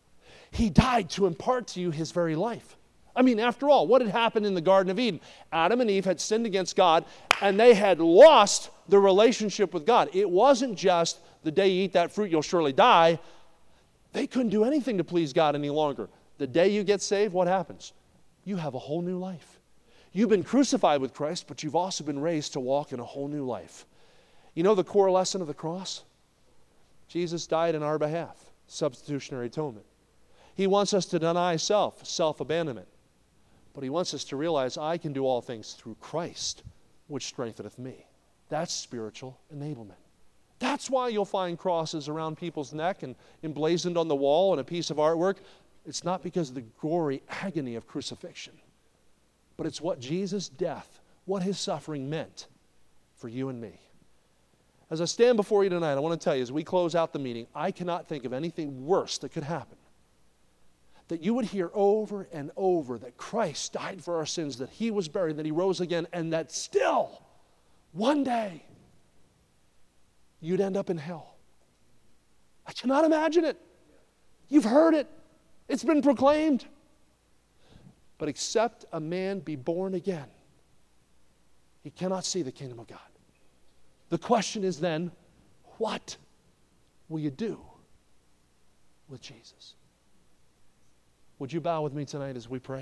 He died to impart to you His very life. I mean, after all, what had happened in the Garden of Eden? Adam and Eve had sinned against God, and they had lost the relationship with God. It wasn't just the day you eat that fruit, you'll surely die. They couldn't do anything to please God any longer. The day you get saved, what happens? You have a whole new life. You've been crucified with Christ, but you've also been raised to walk in a whole new life. You know the core lesson of the cross? Jesus died in our behalf, substitutionary atonement. He wants us to deny self, self-abandonment. But He wants us to realize I can do all things through Christ, which strengtheneth me. That's spiritual enablement. That's why you'll find crosses around people's neck and emblazoned on the wall and a piece of artwork. It's not because of the gory agony of crucifixion, but it's what Jesus' death, what his suffering meant for you and me. As I stand before you tonight, I want to tell you, as we close out the meeting, I cannot think of anything worse that could happen. That you would hear over and over that Christ died for our sins, that he was buried, that he rose again, and that still, one day, you'd end up in hell. I cannot imagine it. You've heard it. It's been proclaimed. But except a man be born again, he cannot see the kingdom of God. The question is then, what will you do with Jesus? Would you bow with me tonight as we pray?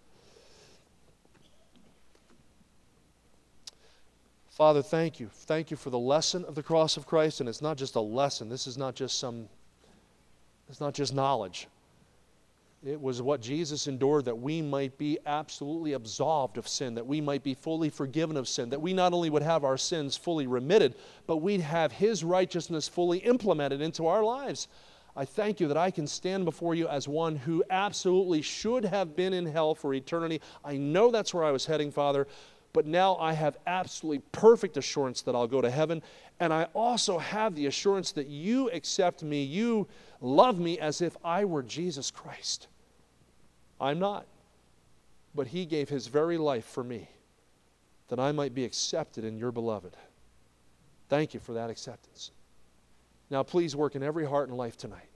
Father, thank you. Thank you for the lesson of the cross of Christ. And it's not just a lesson. This is not just some, it's not just knowledge. It was what Jesus endured that we might be absolutely absolved of sin, that we might be fully forgiven of sin, that we not only would have our sins fully remitted, but we'd have his righteousness fully implemented into our lives. I thank you that I can stand before you as one who absolutely should have been in hell for eternity. I know that's where I was heading, Father, but now I have absolutely perfect assurance that I'll go to heaven, and I also have the assurance that you accept me, you love me as if I were Jesus Christ. I'm not, but he gave his very life for me, that I might be accepted in your beloved. Thank you for that acceptance. Now please work in every heart and life tonight.